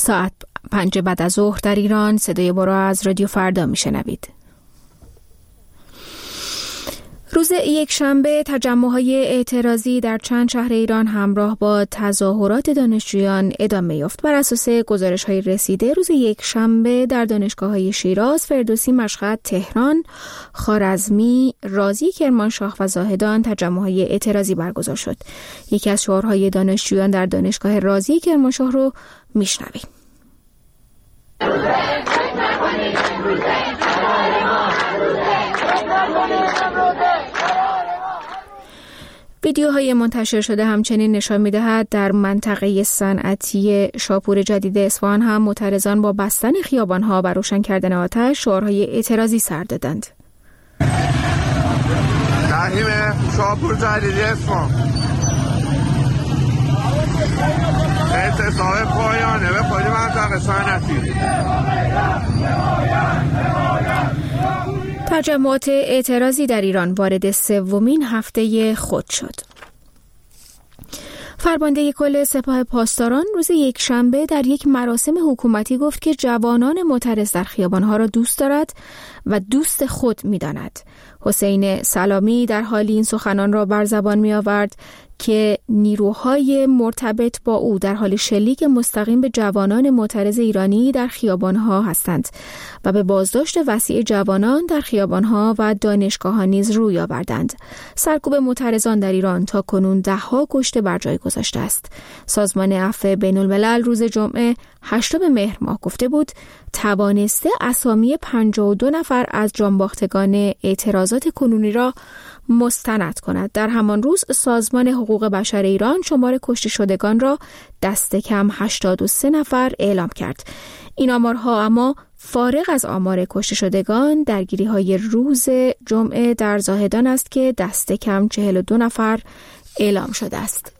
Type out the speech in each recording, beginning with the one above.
ساعت 5 بعد از ظهر در ایران. صدای ما را از رادیو فردا میشنوید. روز یکشنبه تجمع‌های اعتراضی در چند شهر ایران همراه با تظاهرات دانشجویان ادامه یافت. بر اساس گزارش‌های رسیده روز یکشنبه در دانشگاه‌های شیراز، فردوسی، مشهد، تهران، خوارزمی، رازی، کرمانشاه و زاهدان تجمع‌های اعتراضی برگزار شد. یکی از شعارهای دانشجویان در دانشگاه رازی کرمانشاه رو میشنویم. ویدیوهای منتشر شده همچنین نشان می‌دهد در منطقه صنعتی شاپور جدید اصفهان هم معترضان با بستن خیابان‌ها و روشن کردن آتش شعارهای اعتراضی سر دادند. تحریم شاپور جدید اصفهان، اعتصاب پایانه به خود منطقه صنعتی. تجمعات اعتراضی در ایران وارد سومین هفته خود شد. فرمانده کل سپاه پاسداران روز یکشنبه در یک مراسم حکومتی گفت که جوانان معترض در خیابان‌ها را دوست دارد و دوست خود می‌داند. حسین سلامی در حالی این سخنان را بر زبان می‌آورد که نیروهای مرتبط با او در حال شلیک مستقیم به جوانان معترض ایرانی در خیابان‌ها هستند و به بازداشت وسیع جوانان در خیابان‌ها و دانشگاه‌ها نیز روی آوردند. سرکوب معترضان در ایران تا کنون 10 کشته بر جای گذاشته است. سازمان عفو بین‌الملل روز جمعه 8 مهر ماه گفته بود توانسته اسامی 52 نفر از جانباختگان اعتراضات کنونی را مستند کند. در همان روز سازمان حقوق بشر ایران شمار کشته شدگان را دست کم 83 نفر اعلام کرد. این آمارها اما فارغ از آمار کشته شدگان درگیری‌های روز جمعه در زاهدان است که دست کم 42 نفر اعلام شده است.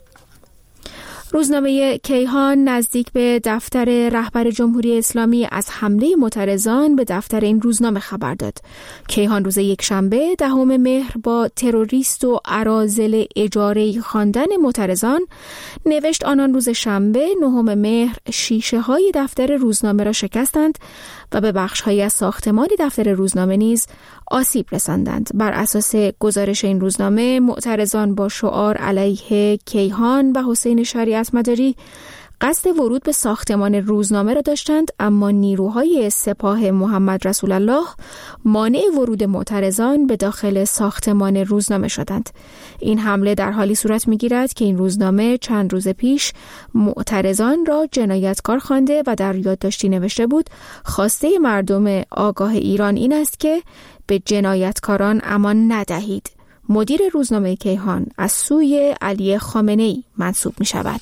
روزنامه کیهان نزدیک به دفتر رهبر جمهوری اسلامی از حمله معترضان به دفتر این روزنامه خبر داد. کیهان روز یکشنبه 10 مهر با تروریست و اراذل اجاره‌ای خواندن معترضان نوشت آنان روز شنبه 9 مهر شیشه‌های دفتر روزنامه را شکستند و به بخش‌هایی از ساختمان دفتر روزنامه نیز آسیب رساندند. بر اساس گزارش این روزنامه معترضان با شعار علیه کیهان و حسین شریعت مداری قصد ورود به ساختمان روزنامه را داشتند، اما نیروهای سپاه محمد رسول الله مانع ورود معترضان به داخل ساختمان روزنامه شدند. این حمله در حالی صورت می‌گیرد که این روزنامه چند روز پیش معترضان را جنایتکار خوانده و در یادداشتی نوشته بود خواسته مردم آگاه ایران این است که به جنایتکاران امان ندهید. مدیر روزنامه کیهان از سوی علی خامنه‌ای منصوب می‌شود.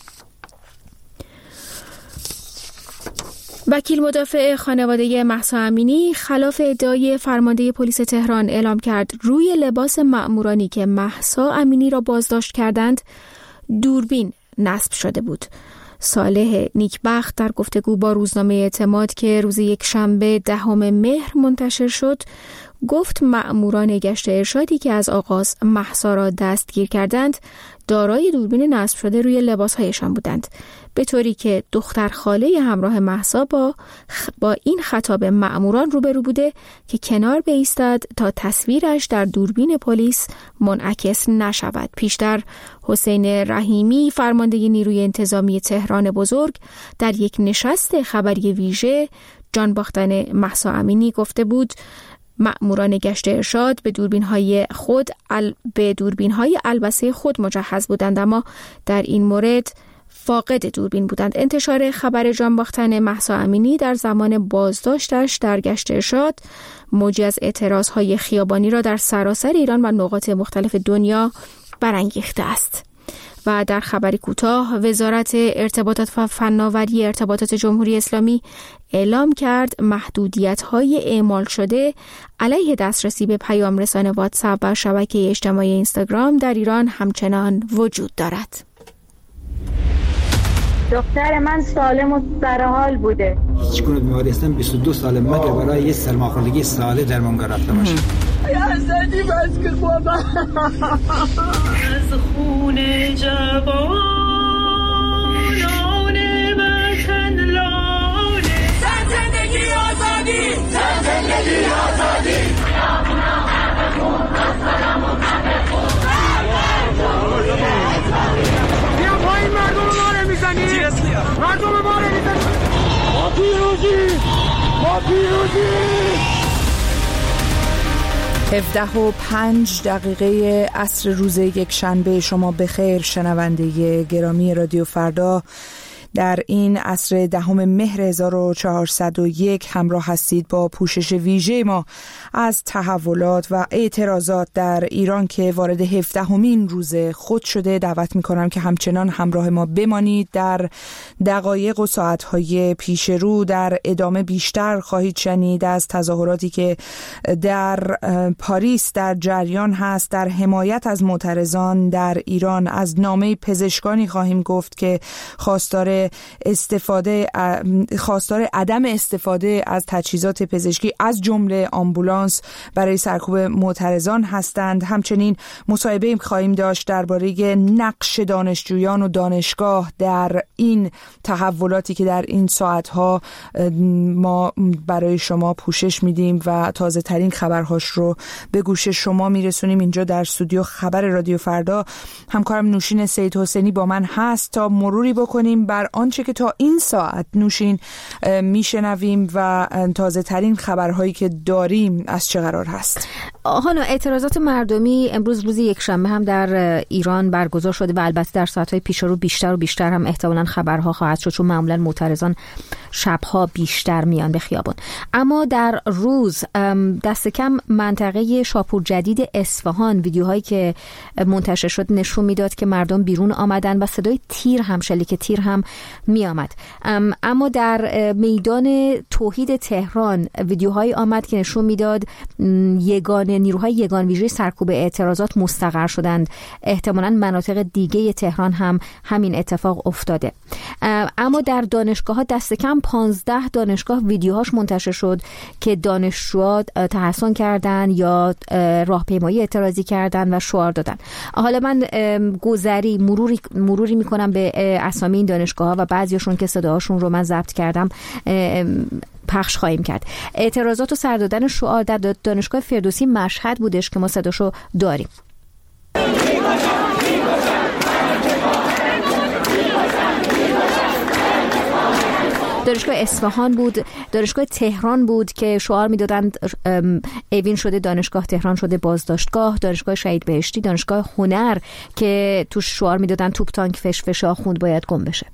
وکیل مدافع خانواده مهسا امینی خلاف ادعای فرمانده پلیس تهران اعلام کرد روی لباس مأمورانی که مهسا امینی را بازداشت کردند دوربین نصب شده بود. صالح نیکبخت در گفتگو با روزنامه اعتماد که روز یکشنبه 10 مهر منتشر شد گفت مأموران گشت ارشادی که از آغاز مهسا را دستگیر کردند دارای دوربین نصب شده روی لباسهایشان بودند، به طوری که دختر خاله همراه مهسا با این خطاب مأموران روبرو بوده که کنار بایستد تا تصویرش در دوربین پلیس منعکس نشود. پیشتر حسین رحیمی فرمانده نیروی انتظامی تهران بزرگ در یک نشست خبری ویژه جان باختن مهسا امینی گفته بود مأموران گشت ارشاد به دوربین‌های البسه خود مجهز بودند، اما در این مورد فاقد دوربین بودند. انتشار خبر جان باختن مهسا امینی در زمان بازداشتش در گشت ارشاد موجی از اعتراضهای خیابانی را در سراسر ایران و نقاط مختلف دنیا برانگیخته است. و در خبری کوتاه وزارت ارتباطات و فناوری ارتباطات جمهوری اسلامی اعلام کرد محدودیت‌های اعمال شده علیه دسترسی به پیام رسان واتساپ و شبکه اجتماعی اینستاگرام در ایران همچنان وجود دارد. دختر من سالم و سرحال بوده. هیچگونه بیماری هستم 22 ساله مگه برای یه سرماخوردگی ساده درمانگاه رفتم باشه. حسنی بس کن بابا. از خون جوانان وطن بیا پایین، مردم رو ماره میزنی، مردم رو ماره میزنی. ما پیروزی، ما پیروزی. 17:05 عصر روز یک شنبه. شما بخیر شنونده گرامی رادیو فردا. در این عصر 10 مهر 1401 همراه هستید با پوشش ویژه ما از تحولات و اعتراضات در ایران که وارد 17مین روز خود شده. دعوت می‌کنم که همچنان همراه ما بمانید. در دقایق و ساعت‌های پیش رو در ادامه بیشتر خواهید شنید از تظاهراتی که در پاریس در جریان هست در حمایت از معترضان در ایران. از نامه پزشکانی خواهیم گفت که خواستار عدم استفاده از تجهیزات پزشکی از جمله آمبولانس برای سرکوب معترضان هستند. همچنین مصاحبه خواهیم داشت درباره نقش دانشجویان و دانشگاه در این تحولاتی که در این ساعتها ما برای شما پوشش میدیم و تازه ترین خبرهاش رو به گوش شما میرسونیم. اینجا در استودیو خبر رادیو فردا همکارم نوشین سید حسینی با من هست تا مروری بکنیم بر آنچه که تا این ساعت نوشین میشنویم و تازه ترین خبرهایی که داریم از چه قرار هست. حالا اعتراضات مردمی امروز روز یکشنبه هم در ایران برگزار شده و البته در ساعتهای پیش رو بیشتر و بیشتر هم احتمالاً خبرها خواهد شد، چون معمولاً معترضان شبها بیشتر میان به خیابان. اما در روز دست کم منطقه شاپور جدید اصفهان ویدیوهایی که منتشر شد نشون میداد که مردم بیرون آمدن و صدای تیر هم شلیک تیر هم می آمد. اما در میدان توحید تهران ویدیوهایی آمد که نشون میداد نیروهای یگان ویژه سرکوب اعتراضات مستقر شدند. احتمالاً مناطق دیگه تهران هم همین اتفاق افتاده. اما در دانشگاه ها دست کم 15 دانشگاه ویدیوهاش منتشر شد که دانشجوها تحسن کردن یا راهپیمایی اعتراضی کردن و شعار دادن. حالا من مروری میکنم به اسامی این دانشگاه ها و بعضیشون که صداهاشون رو من ضبط کردم پخش خواهیم کرد. اعتراضات و سر دادن شعار در دانشگاه فردوسی مشهد بودش که ما صداشو داریم. دانشگاه اصفهان بود، دانشگاه تهران بود که شعار میدادند اوین شده دانشگاه تهران شده بازداشتگاه، دانشگاه شهید بهشتی، دانشگاه هنر که توش شعار میدادند توپ تانک فش آخوند باید گم بشه.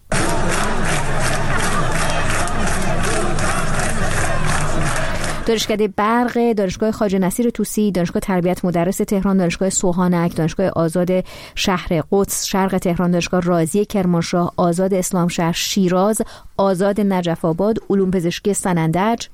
دانشکده برق، دانشگاه خواجه نصیر طوسی، دانشگاه تربیت مدرس تهران، دانشگاه سوهانک، دانشگاه آزاد شهر قدس شرق تهران، دانشگاه رازی کرمانشاه، آزاد اسلام شهر شیراز، آزاد نجف آباد، علوم پزشکی سنندج،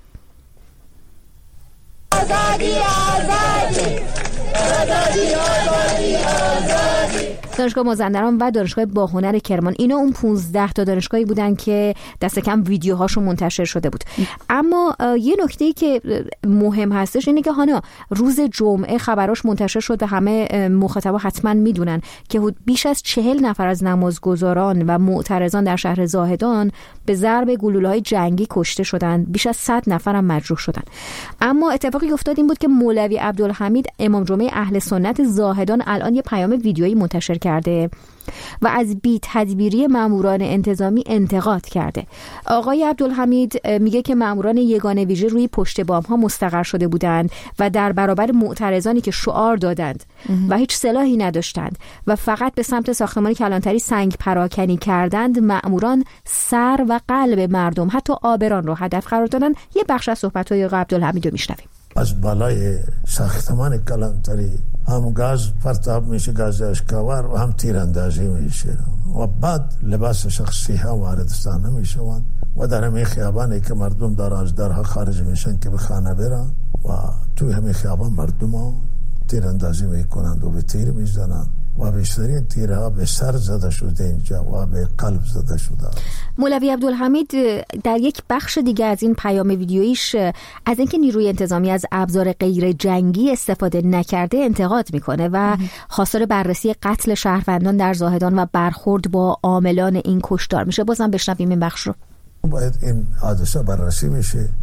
آزادی آزادی آزادی آزادی آزادی، دانشگاه مازندران و دانشگاه باهنر کرمان. اینا اون 15 تا دانشگاهی بودن که دست کم ویدیوهاشون منتشر شده بود. اما یه نکته‌ای که مهم هستش اینه که هانا روز جمعه خبراش منتشر شد و همه مخاطبا حتما میدونن که بیش از 40 نفر از نمازگزاران و معترضان در شهر زاهدان به ضرب گلوله‌های جنگی کشته شدن، بیش از 100 نفر هم مجروح شدن. اما اتفاقی افتاد این بود که مولوی عبدالحمید امام جمعه اهل سنت زاهدان الان یه پیام ویدیویی منتشر کرده و از بی‌تدبیری ماموران انتظامی انتقاد کرده. آقای عبدالحمید میگه که ماموران یگانه ویژه روی پشت بام ها مستقر شده بودند و در برابر معترضانی که شعار دادند و هیچ سلاحی نداشتند و فقط به سمت ساختمان کلانتری سنگ پراکنی کردند، ماموران سر و قلب مردم حتی آبران رو هدف قرار دادند. یه بخش از صحبت‌های آقای عبدالحمید رو میشنویم. از بالای ساختمان کلانتری هم گاز پرتاب میشه، گاز اشکاور، و هم تیراندازی میشه و بعد لباس شخصی ها واردستان میشوند و در همین خیابانی که مردم در از درها خارج میشن که به خانه برن و توی همین خیابان مردم ها تیراندازی میکنند و به تیر میزنند و بیشترین تیرها به سر زده شده اینجا و به قلب زده شده. مولوی عبدالحمید در یک بخش دیگه از این پیام ویدیویش از اینکه نیروی انتظامی از ابزار غیر جنگی استفاده نکرده انتقاد میکنه و خواستار بررسی قتل شهروندان در زاهدان و برخورد با عاملان این کشتار میشه. بازم بشنویم این بخش رو. باید این حادثه بررسی میشه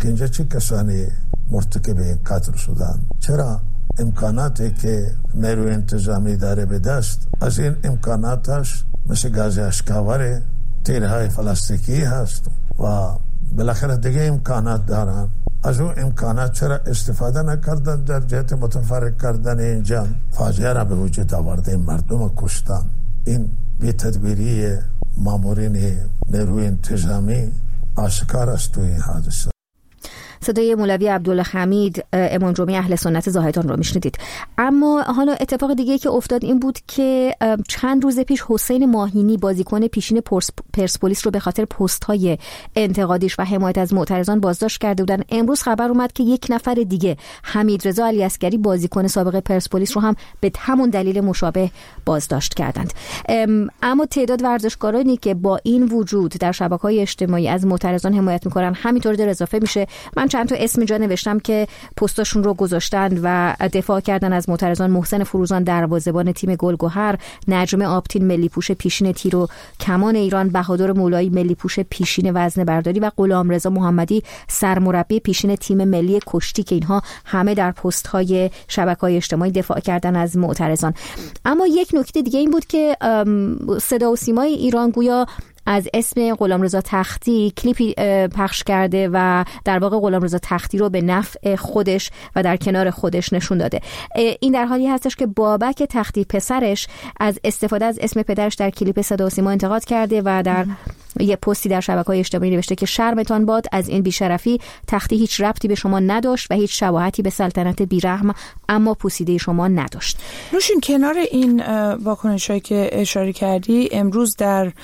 که اینجا چه کسانی مرتکب این قتل شدن؟ چرا امکاناتی که نیروی انتظامی داره به دست، از این امکاناتش مثل گاز اشکاور، تیرهای پلاستیکی هست و بالاخره دیگه امکانات دارن، از اون امکانات چرا استفاده نکردن در جهت متفرق کردن این جمع؟ فاجعه را به وجود آورده، مردم کشتن. این بی‌تدبیری مامورین نیروی انتظامی آشکار است تو این حادثه. صدای مولوی عبدالله حمید امام جمعه اهل سنت زاهدان رو میشنیدید. اما حالا اتفاق دیگه که افتاد این بود که چند روز پیش حسین ماهینی بازیکن پیشین پرسپولیس رو به خاطر پست‌های انتقادیش و حمایت از معترضان بازداشت کرده بودن. امروز خبر اومد که یک نفر دیگه، حمیدرضا علیعسکری، بازیکن سابق پرسپولیس رو هم به همون دلیل مشابه بازداشت کردند. اما تعداد ورزشکارانی که با این وجود در شبکه‌های اجتماعی از معترضان حمایت می‌کنن همینطور در اضافه میشه. من چند تا اسم اینجا نوشتم که پستاشون رو گذاشتند و دفاع کردن از معترضان: محسن فروزان دروازه‌بان تیم گلگهر، نجمه آبتین ملی‌پوش پیشین تیر و کمان ایران، بهادر مولایی ملی‌پوش پیشین وزنه برداری و غلامرضا محمدی سرمربی پیشین تیم ملی کشتی، که اینها همه در پست‌های شبکه‌های اجتماعی دفاع کردن از معترضان. اما یک نکته دیگه این بود که صدا و سیمای ایران گویا از اسم غلامرضا تختی کلیپی پخش کرده و در واقع غلامرضا تختی رو به نفع خودش و در کنار خودش نشون داده. این در حالی هستش که بابک تختی پسرش از استفاده از اسم پدرش در کلیپ صدا و سیما انتقاد کرده و در یه پستی در شبکه‌های اجتماعی نوشته که شرمتان باد، از این بیشرفی، تختی هیچ ربطی به شما نداشت و هیچ شباهتی به سلطنت بیرحم اما پوسیده شما نداشت. نوشین، کنار این واکنش‌هایی که اشاره کردی، امروز در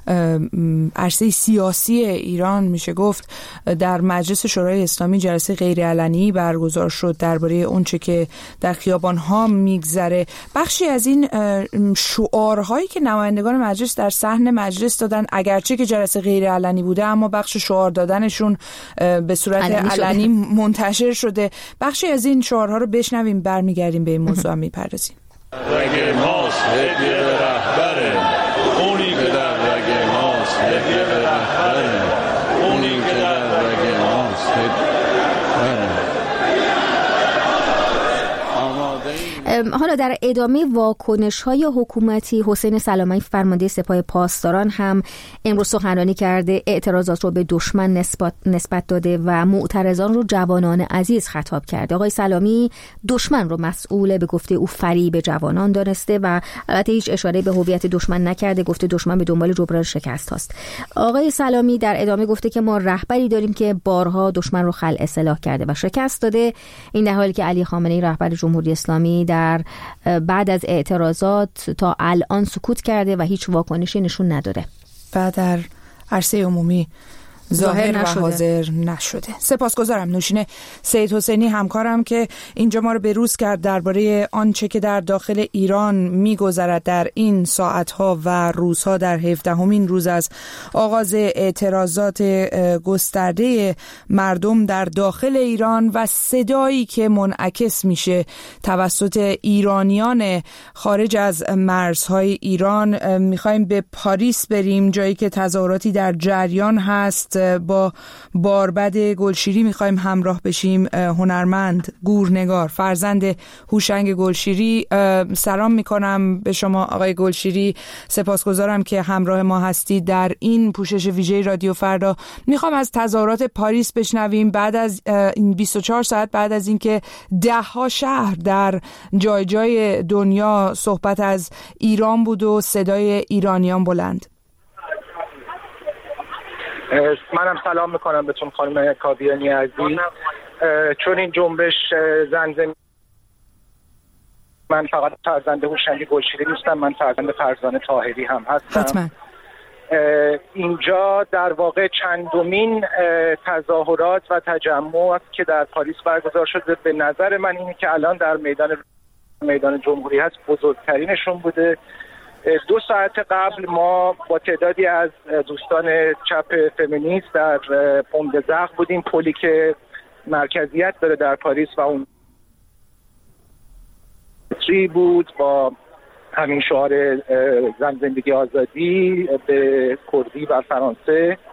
عرصه سیاسی ایران میشه گفت در مجلس شورای اسلامی جلسه غیرعلنی برگزار شد درباره اونچه که در خیابان‌ها میگذره. بخشی از این شعارهایی که نمایندگان مجلس در صحن مجلس دادن، اگرچه که جلسه غیرعلنی بوده اما بخش شعار دادنشون به صورت علنی منتشر شده. بخشی از این شعارها رو بشنویم، برمیگردیم به این موضوع هم میپردازیم. حالا در ادامه واکنش‌های حکومتی، حسین سلامی فرمانده سپاه پاسداران هم امروز سخنرانی کرده، اعتراضات رو به دشمن نسبت داده و معترضان رو جوانان عزیز خطاب کرده. آقای سلامی دشمن رو مسئول به گفته او فریب جوانان دانسته و البته هیچ اشاره به هویت دشمن نکرده، گفته دشمن به دنبال جبران شکست هاست. آقای سلامی در ادامه گفته که ما رهبری داریم که بارها دشمن رو خلع اصلاح کرده و شکست داده. این در حالی که علی خامنه‌ای رهبر جمهوری اسلامی در بعد از اعتراضات تا الان سکوت کرده و هیچ واکنشی نشون نداده و در عرصه عمومی ظاهر و حاضر نشده. سپاسگزارم نوشین سید حسینی همکارم که اینجا ما رو به روز کرد درباره آنچه که در داخل ایران میگذرد در این ساعتها و روزها در 17مین روز از آغاز اعتراضات گسترده مردم در داخل ایران و صدایی که منعکس میشه توسط ایرانیان خارج از مرزهای ایران. میخوایم به پاریس بریم، جایی که تظاهراتی در جریان هست. با باربد گلشیری میخوایم همراه بشیم، هنرمند، گورنگار، فرزند هوشنگ گلشیری. سلام میکنم به شما آقای گلشیری، سپاسگزارم که همراه ما هستید در این پوشش ویژه رادیو فردا. میخوام از تظاهرات پاریس بشنویم بعد از این 24 ساعت بعد از اینکه 10 شهر در جای جای دنیا صحبت از ایران بود و صدای ایرانیان بلند. منم سلام میکنم بهتون خانم کاویانی عزیز. چون این جنبش زنده، من فقط فرزند هوشنگ گلشیری نیستم، من فرزند فرزانه طاهری هم هستم. حتما. اینجا در واقع چندمین تظاهرات و تجمع که در پاریس برگزار شده. به نظر من اینه که الان در میدان جمهوری هست بزرگترینشون بوده. 2 ساعت قبل ما با تعدادی از دوستان چپ فمینیست در پم د زغ بودیم، پلی که مرکزیت داره در پاریس و اون بود با همین شعار زن زندگی آزادی به کردی و فرانسه.